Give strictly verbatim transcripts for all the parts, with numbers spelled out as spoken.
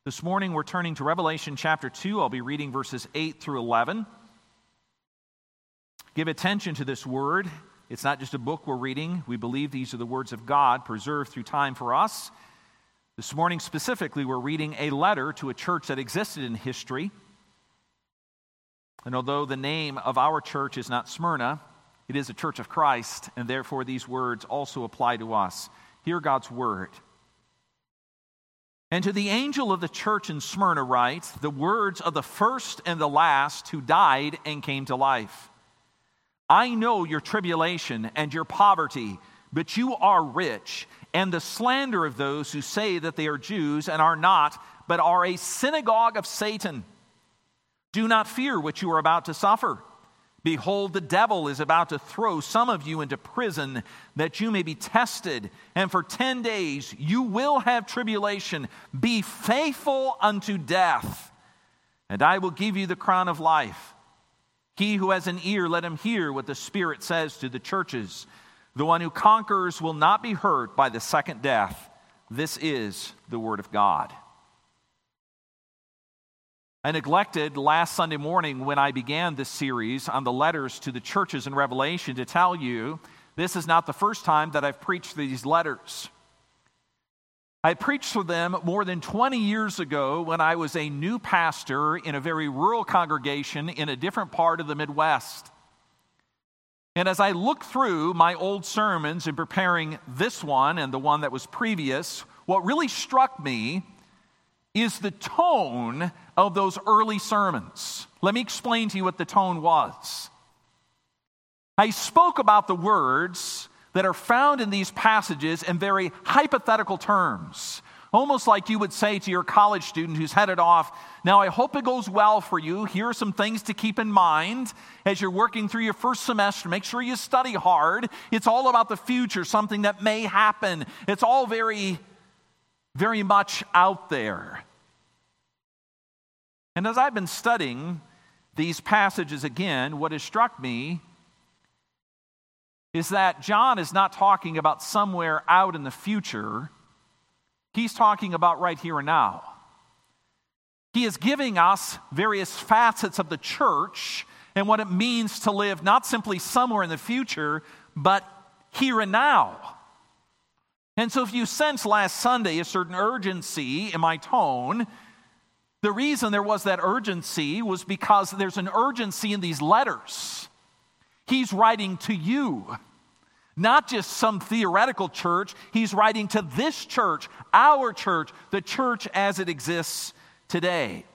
This morning we're turning to Revelation chapter two. I'll be reading verses eight through eleven. Give attention to this word. It's not just a book we're reading. We believe these are the words of God preserved through time for us. This morning specifically we're reading a letter to a church that existed in history. And although the name of our church is not Smyrna, it is a church of Christ, and therefore these words also apply to us. Hear God's word. And to the angel of the church in Smyrna write, the words of the first and the last who died and came to life. I know your tribulation and your poverty, but you are rich, and the slander of those who say that they are Jews and are not, but are a synagogue of Satan. Do not fear what you are about to suffer. Behold, the devil is about to throw some of you into prison that you may be tested, and for ten days you will have tribulation. Be faithful unto death, and I will give you the crown of life. He who has an ear, let him hear what the Spirit says to the churches. The one who conquers will not be hurt by the second death. This is the word of God. I neglected last Sunday morning when I began this series on the letters to the churches in Revelation to tell you this is not the first time that I've preached these letters. I preached for them more than twenty years ago when I was a new pastor in a very rural congregation in a different part of the Midwest. And as I looked through my old sermons in preparing this one and the one that was previous, what really struck me is the tone of those early sermons. Let me explain to you what the tone was. I spoke about the words that are found in these passages in very hypothetical terms, almost like you would say to your college student who's headed off, now I hope it goes well for you. Here are some things to keep in mind as you're working through your first semester. Make sure you study hard. It's all about the future, something that may happen. It's all very, very much out there. And as I've been studying these passages again, what has struck me is that John is not talking about somewhere out in the future. He's talking about right here and now. He is giving us various facets of the church and what it means to live not simply somewhere in the future, but here and now. And so if you sense last Sunday a certain urgency in my tone, the reason there was that urgency was because there's an urgency in these letters. He's writing to you, not just some theoretical church. He's writing to this church, our church, the church as it exists today.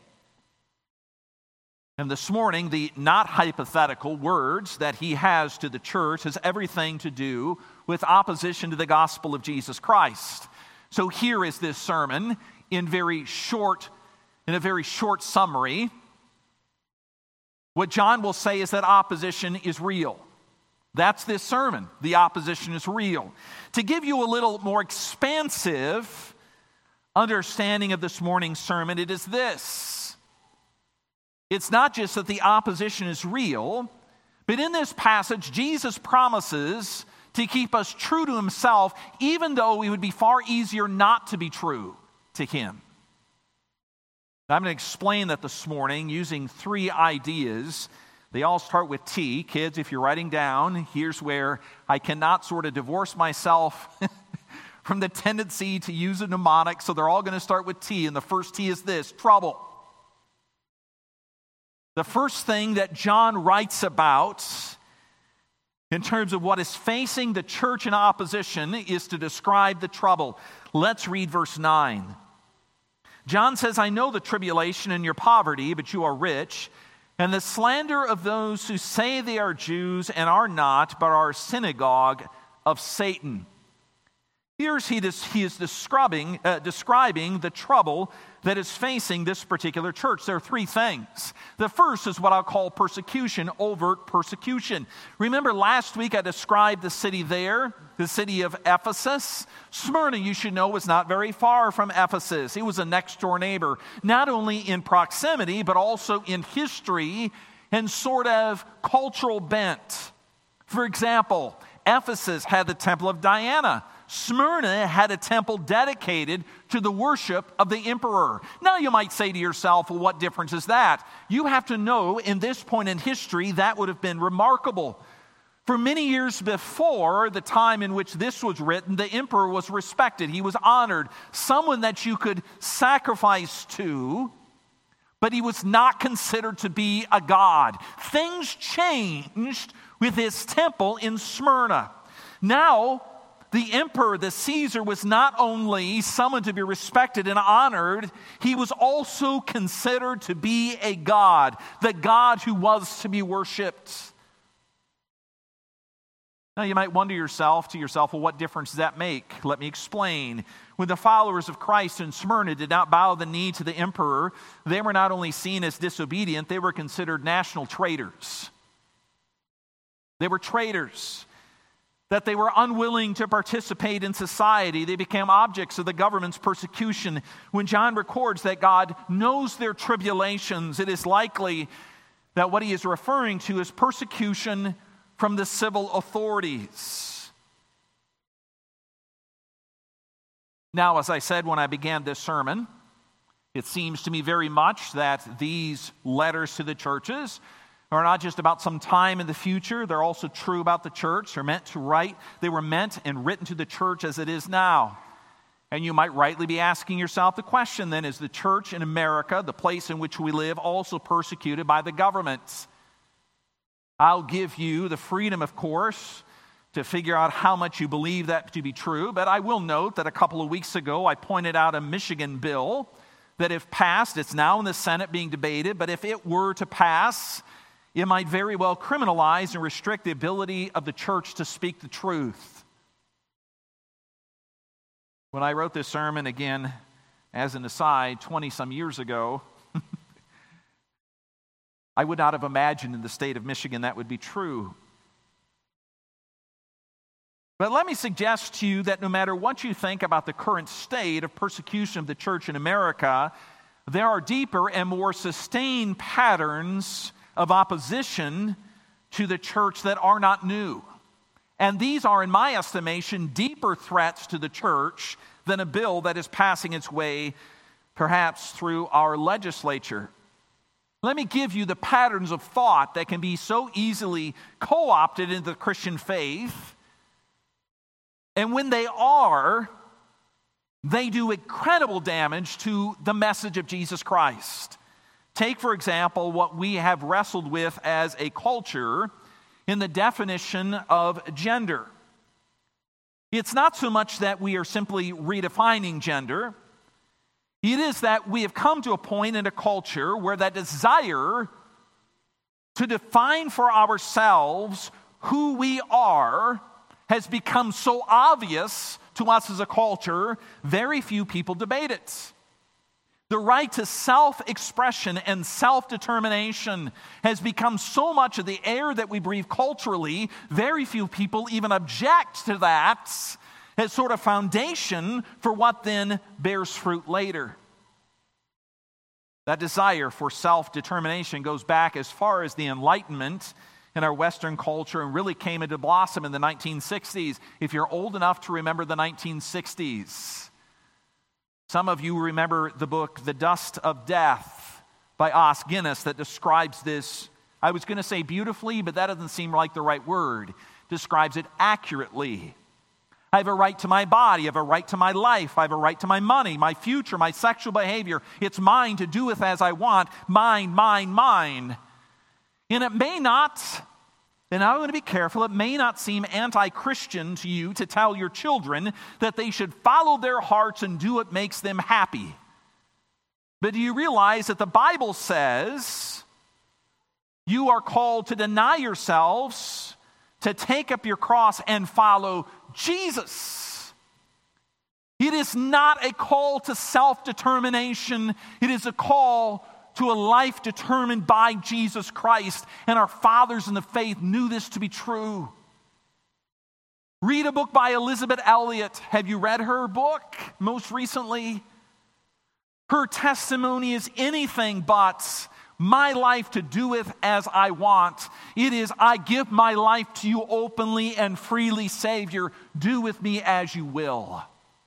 And this morning, the not hypothetical words that he has to the church has everything to do with opposition to the gospel of Jesus Christ. So here is this sermon in very short In a very short summary. What John will say is that opposition is real. That's this sermon. The opposition is real. To give you a little more expansive understanding of this morning's sermon, it is this. It's not just that the opposition is real, but in this passage, Jesus promises to keep us true to himself, even though it would be far easier not to be true to him. I'm going to explain that this morning using three ideas. They all start with T. Kids, if you're writing down, here's where I cannot sort of divorce myself from the tendency to use a mnemonic, so they're all going to start with T, and the first T is this: trouble. The first thing that John writes about in terms of what is facing the church in opposition is to describe the trouble. Let's read verse nine. John says, I know the tribulation and your poverty, but you are rich, and the slander of those who say they are Jews and are not, but are a synagogue of Satan. Here's he, he is describing, uh, describing the trouble that is facing this particular church. There are three things. The first is what I'll call persecution, overt persecution. Remember last week I described the city there, the city of Ephesus. Smyrna, you should know, was not very far from Ephesus. It was a next-door neighbor, not only in proximity, but also in history and sort of cultural bent. For example, Ephesus had the Temple of Diana. Smyrna had a temple dedicated to the worship of the emperor. Now you might say to yourself, well, what difference is that? You have to know in this point in history that would have been remarkable. For many years before the time in which this was written, the emperor was respected. He was honored, someone that you could sacrifice to, but he was not considered to be a god. Things changed with his temple in Smyrna. Now, the emperor, the Caesar, was not only someone to be respected and honored, he was also considered to be a god, the god who was to be worshipped. Now, you might wonder yourself to yourself, well, what difference does that make? Let me explain. When the followers of Christ in Smyrna did not bow the knee to the emperor, they were not only seen as disobedient, they were considered national traitors. They were traitors, that they were unwilling to participate in society. They became objects of the government's persecution. When John records that God knows their tribulations, it is likely that what he is referring to is persecution from the civil authorities. Now, as I said when I began this sermon, it seems to me very much that these letters to the churches are not just about some time in the future. They're also true about the church. They're meant to write. They were meant and written to the church as it is now. And you might rightly be asking yourself the question then, is the church in America, the place in which we live, also persecuted by the government? I'll give you the freedom, of course, to figure out how much you believe that to be true. But I will note that a couple of weeks ago, I pointed out a Michigan bill that if passed, it's now in the Senate being debated, but if it were to pass, it might very well criminalize and restrict the ability of the church to speak the truth. When I wrote this sermon, again, as an aside, twenty-some years ago, I would not have imagined in the state of Michigan that would be true. But let me suggest to you that no matter what you think about the current state of persecution of the church in America, there are deeper and more sustained patterns of opposition to the church that are not new. And these are, in my estimation, deeper threats to the church than a bill that is passing its way, perhaps through our legislature. Let me give you the patterns of thought that can be so easily co-opted into the Christian faith. And when they are, they do incredible damage to the message of Jesus Christ. Take, for example, what we have wrestled with as a culture in the definition of gender. It's not so much that we are simply redefining gender. It is that we have come to a point in a culture where that desire to define for ourselves who we are has become so obvious to us as a culture, very few people debate it. The right to self-expression and self-determination has become so much of the air that we breathe culturally, very few people even object to that as sort of foundation for what then bears fruit later. That desire for self-determination goes back as far as the Enlightenment in our Western culture and really came into blossom in the nineteen sixties. If you're old enough to remember the nineteen sixties, some of you remember the book The Dust of Death by Os Guinness that describes this, I was going to say beautifully, but that doesn't seem like the right word, describes it accurately. I have a right to my body, I have a right to my life, I have a right to my money, my future, my sexual behavior. It's mine to do with as I want, mine, mine, mine. And it may not, and I'm going to be careful, it may not seem anti-Christian to you to tell your children that they should follow their hearts and do what makes them happy. But do you realize that the Bible says you are called to deny yourselves, to take up your cross and follow Jesus? It is not a call to self-determination. It is a call to a life determined by Jesus Christ. And our fathers in the faith knew this to be true. Read a book by Elizabeth Elliot. Have you read her book most recently? Her testimony is anything but my life to doeth as I want. It is, I give my life to you openly and freely, Savior. Do with me as you will.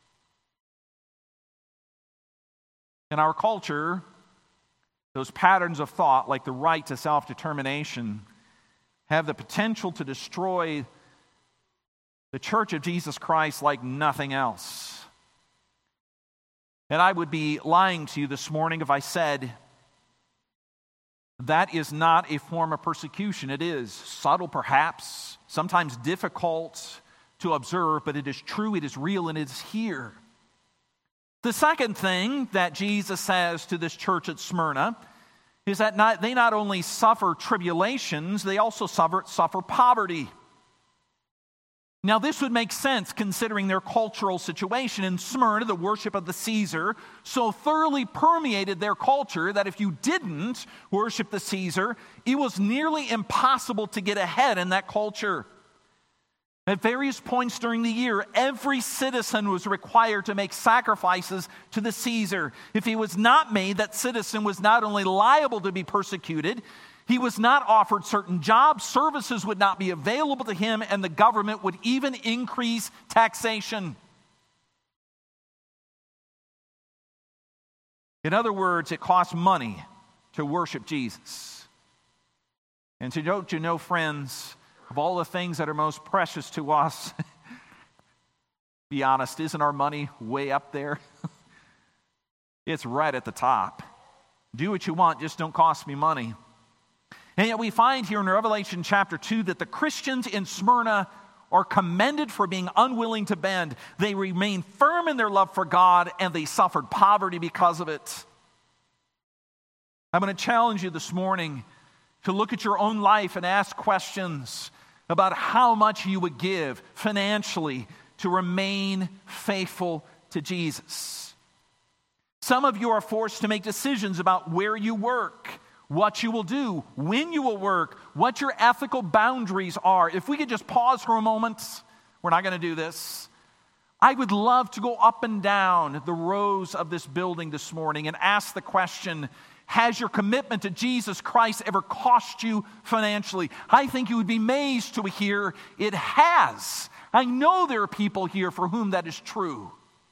In our culture, those patterns of thought, like the right to self-determination, have the potential to destroy the Church of Jesus Christ like nothing else. And I would be lying to you this morning if I said that is not a form of persecution. It is subtle, perhaps, sometimes difficult to observe, but it is true, it is real, and it is here. The second thing that Jesus says to this church at Smyrna is that not, they not only suffer tribulations, they also suffer, suffer poverty. Now, this would make sense considering their cultural situation. In Smyrna, the worship of the Caesar so thoroughly permeated their culture that if you didn't worship the Caesar, it was nearly impossible to get ahead in that culture. At various points during the year, every citizen was required to make sacrifices to the Caesar. If he was not made, that citizen was not only liable to be persecuted, he was not offered certain jobs, services would not be available to him, and the government would even increase taxation. In other words, it costs money to worship Jesus. And to don't you know, friends, of all the things that are most precious to us, be honest, isn't our money way up there? It's right at the top. Do what you want, just don't cost me money. And yet we find here in Revelation chapter two that the Christians in Smyrna are commended for being unwilling to bend. They remain firm in their love for God, and they suffered poverty because of it. I'm going to challenge you this morning to look at your own life and ask questions about how much you would give financially to remain faithful to Jesus. Some of you are forced to make decisions about where you work, what you will do, when you will work, what your ethical boundaries are. If we could just pause for a moment, we're not going to do this. I would love to go up and down the rows of this building this morning and ask the question, has your commitment to Jesus Christ ever cost you financially? I think you would be amazed to hear it has. I know there are people here for whom that is true.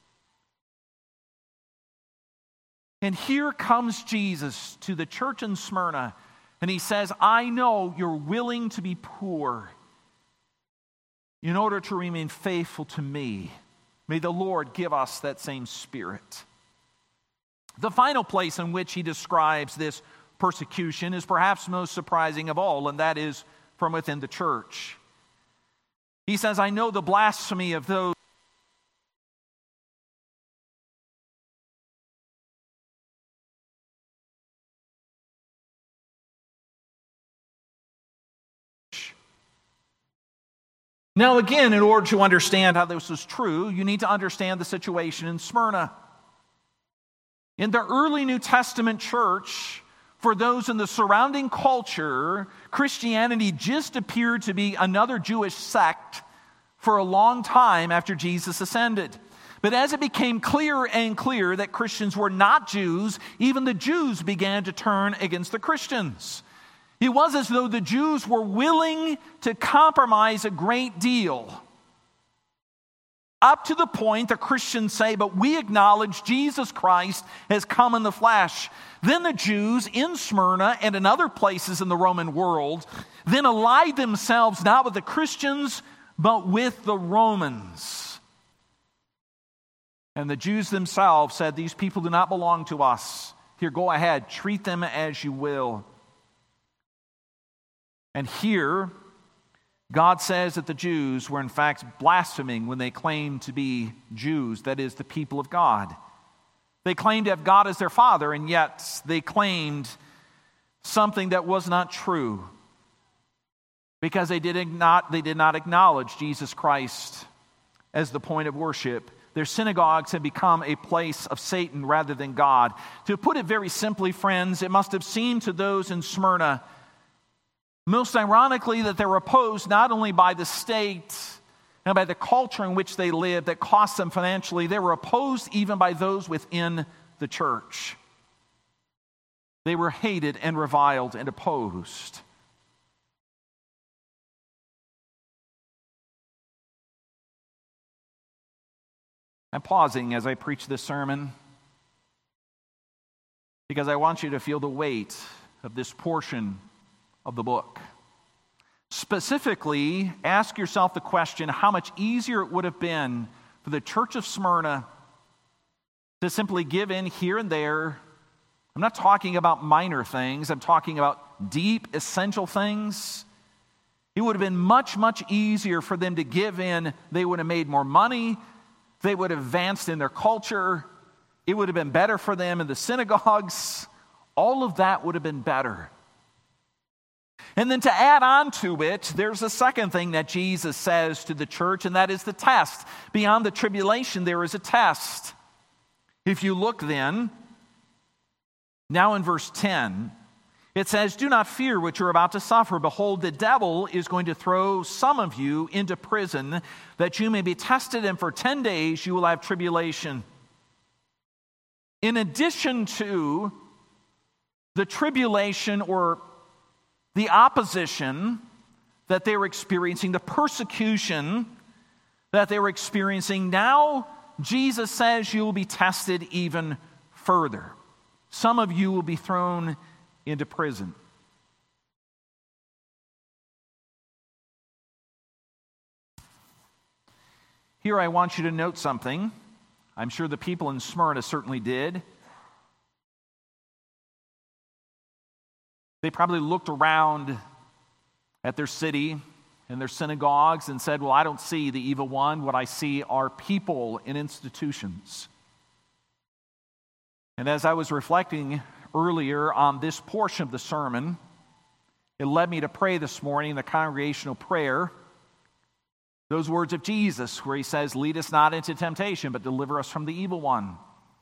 And here comes Jesus to the church in Smyrna, and he says, I know you're willing to be poor in order to remain faithful to me. May the Lord give us that same spirit. The final place in which he describes this persecution is perhaps most surprising of all, and that is from within the church. He says, I know the blasphemy of those Now again, in order to understand how this was true, you need to understand the situation in Smyrna. In the early New Testament church, for those in the surrounding culture, Christianity just appeared to be another Jewish sect for a long time after Jesus ascended. But as it became clearer and clearer that Christians were not Jews, even the Jews began to turn against the Christians. It was as though the Jews were willing to compromise a great deal. Up to the point the Christians say, but we acknowledge Jesus Christ has come in the flesh. Then the Jews in Smyrna and in other places in the Roman world then allied themselves not with the Christians, but with the Romans. And the Jews themselves said, these people do not belong to us. Here, go ahead, treat them as you will. And here, God says that the Jews were in fact blaspheming when they claimed to be Jews, that is, the people of God. They claimed to have God as their father, and yet they claimed something that was not true because they did not, they did not acknowledge Jesus Christ as the point of worship. Their synagogues had become a place of Satan rather than God. To put it very simply, friends, it must have seemed to those in Smyrna, most ironically, that they were opposed not only by the state and by the culture in which they lived that cost them financially, they were opposed even by those within the church. They were hated and reviled and opposed. I'm pausing as I preach this sermon because I want you to feel the weight of this portion of the book. Specifically, ask yourself the question, how much easier it would have been for the church of Smyrna to simply give in here and there. I'm not talking about minor things. I'm talking about deep, essential things. It would have been much, much easier for them to give in. They would have made more money. They would have advanced in their culture. It would have been better for them in the synagogues. All of that would have been better. And then to add on to it, there's a second thing that Jesus says to the church, and that is the test. Beyond the tribulation, there is a test. If you look then, now in verse ten, it says, "Do not fear what you're about to suffer. Behold, the devil is going to throw some of you into prison, that you may be tested, and for ten days you will have tribulation." In addition to the tribulation or the opposition that they were experiencing, the persecution that they were experiencing, now Jesus says you will be tested even further. Some of you will be thrown into prison. Here I want you to note something. I'm sure the people in Smyrna certainly did. They probably looked around at their city and their synagogues and said, well, I don't see the evil one. What I see are people and institutions. And as I was reflecting earlier on this portion of the sermon, it led me to pray this morning the congregational prayer, those words of Jesus where he says, lead us not into temptation, but deliver us from the evil one.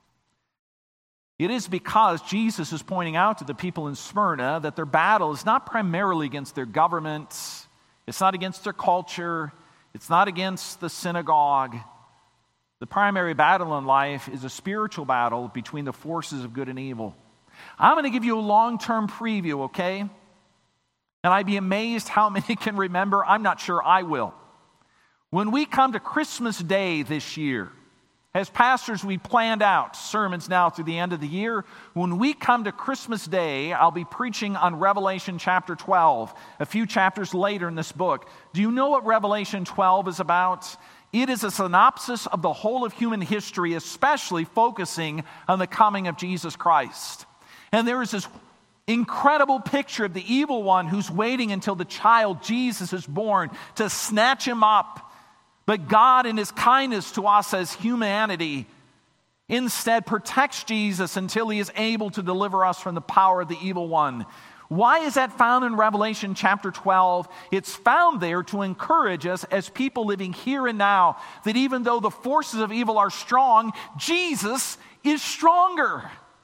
It is because Jesus is pointing out to the people in Smyrna that their battle is not primarily against their government, it's not against their culture, it's not against the synagogue. The primary battle in life is a spiritual battle between the forces of good and evil. I'm going to give you a long-term preview, okay? And I'd be amazed how many can remember. I'm not sure I will. When we come to Christmas Day this year, as pastors, we planned out sermons now through the end of the year. When we come to Christmas Day, I'll be preaching on Revelation chapter twelve, a few chapters later in this book. Do you know what Revelation twelve is about? It is a synopsis of the whole of human history, especially focusing on the coming of Jesus Christ. And there is this incredible picture of the evil one who's waiting until the child Jesus is born to snatch him up. But God, in his kindness to us as humanity, instead protects Jesus until he is able to deliver us from the power of the evil one. Why is that found in Revelation chapter twelve? It's found there to encourage us as people living here and now that even though the forces of evil are strong, Jesus is stronger.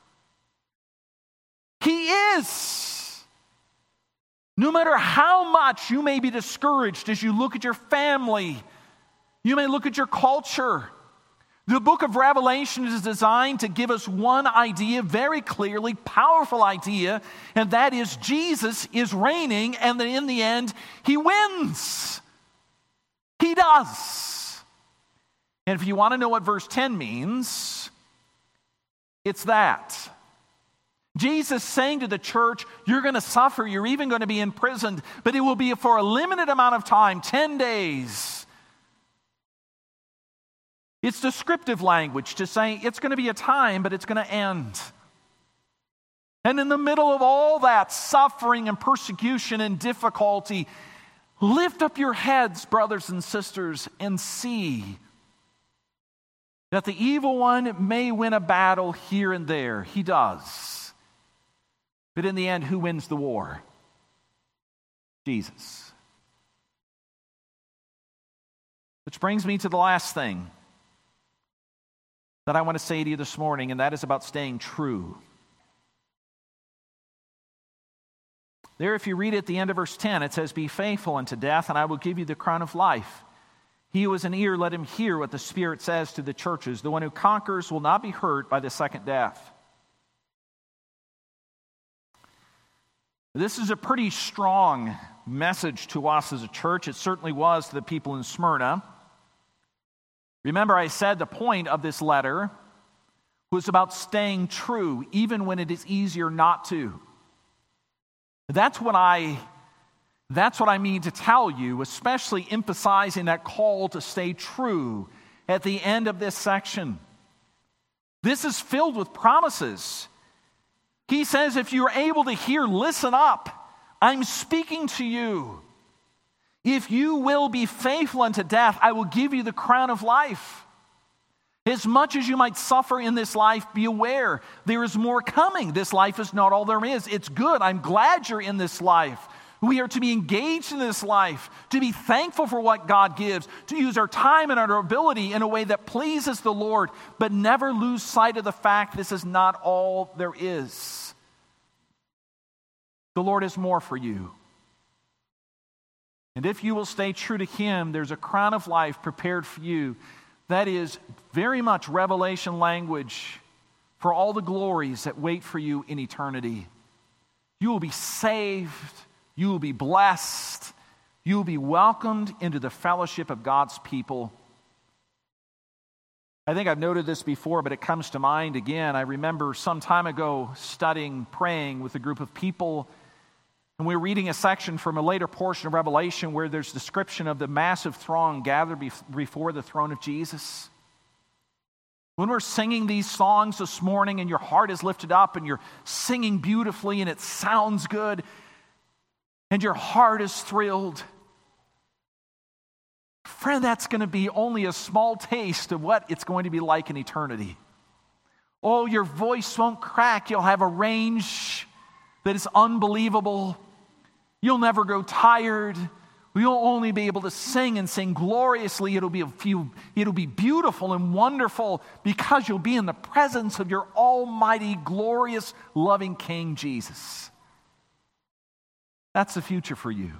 He is. No matter how much you may be discouraged as you look at your family, you may look at your culture. The book of Revelation is designed to give us one idea, very clearly, powerful idea, and that is Jesus is reigning, and that in the end, he wins. He does. And if you want to know what verse ten means, it's that. Jesus saying to the church, you're going to suffer, you're even going to be imprisoned, but it will be for a limited amount of time, ten days. It's descriptive language to say it's going to be a time, but it's going to end. And in the middle of all that suffering and persecution and difficulty, lift up your heads, brothers and sisters, and see that the evil one may win a battle here and there. He does. But in the end, who wins the war? Jesus. Which brings me to the last thing that I want to say to you this morning, and that is about staying true. There, if you read at the end of verse ten, it says, be faithful unto death, and I will give you the crown of life. He who has an ear, let him hear what the Spirit says to the churches. The one who conquers will not be hurt by the second death. This is a pretty strong message to us as a church. It certainly was to the people in Smyrna. Remember, I said the point of this letter was about staying true, even when it is easier not to. That's what I, that's what I mean to tell you, especially emphasizing that call to stay true at the end of this section. This is filled with promises. He says, if you're able to hear, listen up. I'm speaking to you. If you will be faithful unto death, I will give you the crown of life. As much as you might suffer in this life, be aware there is more coming. This life is not all there is. It's good. I'm glad you're in this life. We are to be engaged in this life, to be thankful for what God gives, to use our time and our ability in a way that pleases the Lord, but never lose sight of the fact this is not all there is. The Lord has more for you. And if you will stay true to Him, there's a crown of life prepared for you. That is very much Revelation language for all the glories that wait for you in eternity. You will be saved. You will be blessed. You will be welcomed into the fellowship of God's people. I think I've noted this before, but it comes to mind again. I remember some time ago studying, praying with a group of people, and we were reading a section from a later portion of Revelation where there's description of the massive throng gathered before the throne of Jesus. When we're singing these songs this morning and your heart is lifted up and you're singing beautifully and it sounds good, and your heart is thrilled, friend, that's going to be only a small taste of what it's going to be like in eternity. Oh, your voice won't crack. You'll have a range that is unbelievable. You'll never grow tired. You'll only be able to sing and sing gloriously. It'll be a few, it'll be beautiful and wonderful because you'll be in the presence of your almighty, glorious, loving King Jesus. That's the future for you.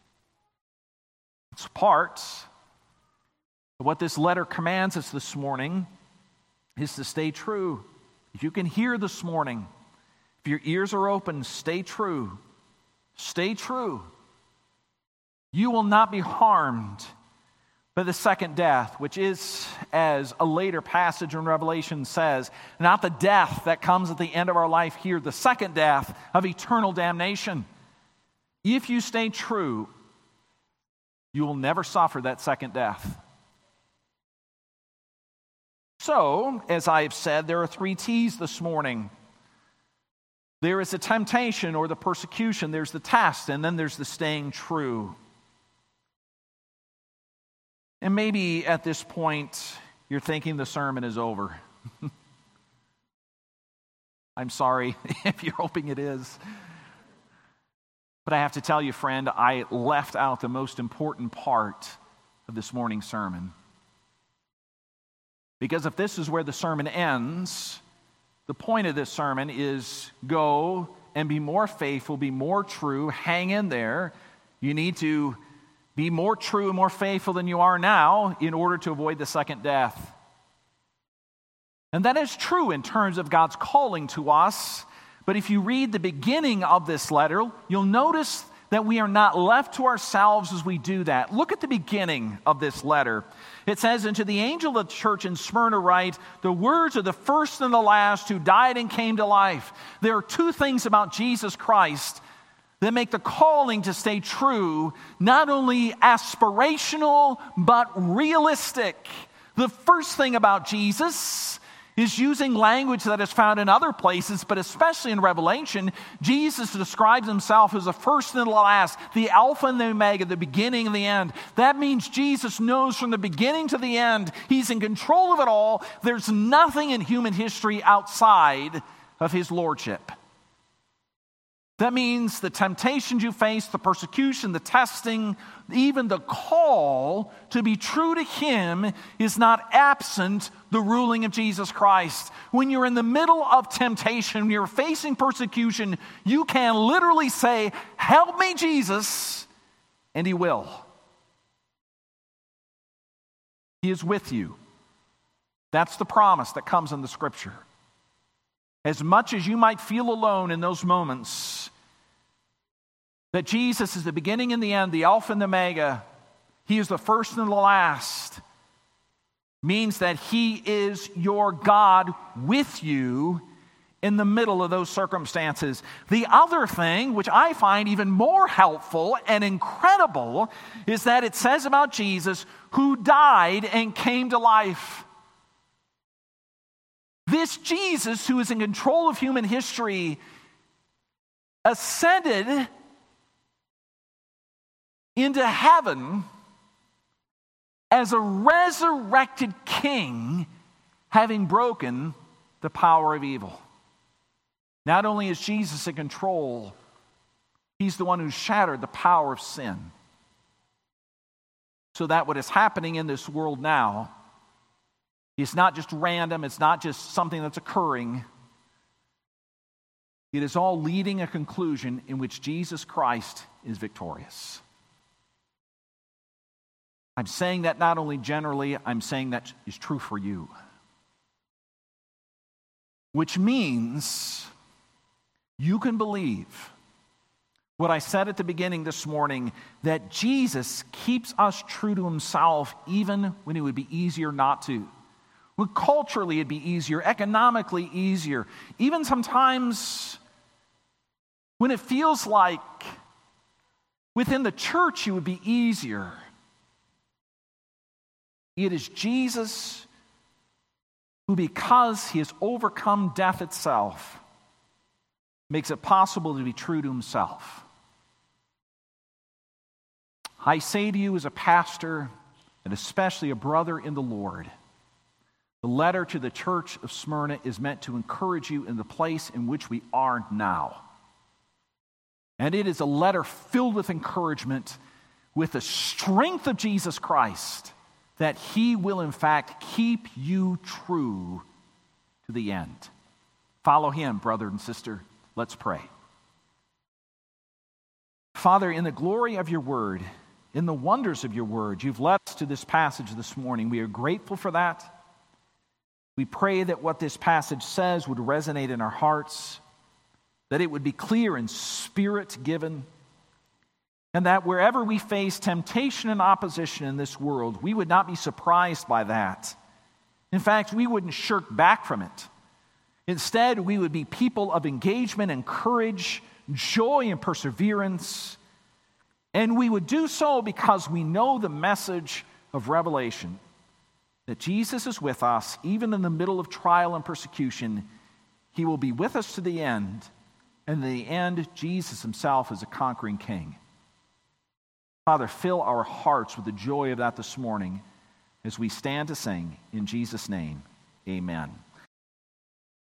It's part of what this letter commands us this morning is to stay true. If you can hear this morning, if your ears are open, stay true. Stay true. You will not be harmed by the second death, which is, as a later passage in Revelation says, not the death that comes at the end of our life here, the second death of eternal damnation. If you stay true, you will never suffer that second death. So, as I have said, there are three T's this morning. There is the temptation or the persecution, there's the test, and then there's the staying true. And maybe at this point, you're thinking the sermon is over. I'm sorry if you're hoping it is. But I have to tell you, friend, I left out the most important part of this morning's sermon. Because if this is where the sermon ends, the point of this sermon is go and be more faithful, be more true, hang in there. You need to be more true and more faithful than you are now in order to avoid the second death. And that is true in terms of God's calling to us. But if you read the beginning of this letter, you'll notice that we are not left to ourselves as we do that. Look at the beginning of this letter. It says, "And to the angel of the church in Smyrna write, the words of the first and the last who died and came to life." There are two things about Jesus Christ that make the calling to stay true not only aspirational, but realistic. The first thing about Jesus is using language that is found in other places, but especially in Revelation. Jesus describes himself as the first and the last, the Alpha and the Omega, the beginning and the end. That means Jesus knows from the beginning to the end. He's in control of it all. There's nothing in human history outside of his lordship. That means the temptations you face, the persecution, the testing, even the call to be true to him is not absent the ruling of Jesus Christ. When you're in the middle of temptation, when you're facing persecution, you can literally say, "Help me, Jesus," and he will. He is with you. That's the promise that comes in the scripture. As much as you might feel alone in those moments, That Jesus is the beginning and the end, the Alpha and the Omega. He is the first and the last. Means that He is your God with you in the middle of those circumstances. The other thing, which I find even more helpful and incredible, is that it says about Jesus, who died and came to life. This Jesus, who is in control of human history, ascended into heaven as a resurrected king, having broken the power of evil. Not only is Jesus in control, He's the one who shattered the power of sin. So that what is happening in this world now is not just random, it's not just something that's occurring. It is all leading a conclusion in which Jesus Christ is victorious. I'm saying that not only generally, I'm saying that is true for you. Which means you can believe what I said at the beginning this morning, that Jesus keeps us true to Himself even when it would be easier not to. When culturally it'd be easier, economically easier, even sometimes when it feels like within the church it would be easier. It is Jesus who, because He has overcome death itself, makes it possible to be true to Himself. I say to you as a pastor, and especially a brother in the Lord, the letter to the church of Smyrna is meant to encourage you in the place in which we are now. And it is a letter filled with encouragement, with the strength of Jesus Christ, that He will in fact keep you true to the end. Follow Him, brother and sister. Let's pray. Father, in the glory of your word, in the wonders of your word, you've led us to this passage this morning. We are grateful for that. We pray that what this passage says would resonate in our hearts, that it would be clear and spirit-given, and that wherever we face temptation and opposition in this world, we would not be surprised by that. In fact, we wouldn't shirk back from it. Instead, we would be people of engagement and courage, joy and perseverance, and we would do so because we know the message of Revelation, that Jesus is with us, even in the middle of trial and persecution. He will be with us to the end, and in the end, Jesus Himself is a conquering King. Father, fill our hearts with the joy of that this morning as we stand to sing. In Jesus' name, amen.